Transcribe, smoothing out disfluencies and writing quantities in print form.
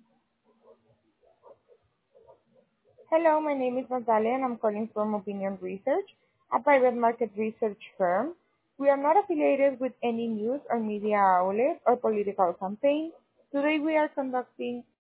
Hello, my name is Natalia and I'm calling from Opinion Research, a private market research firm. We are not affiliated with any news or media outlet or political campaign. Today we are conducting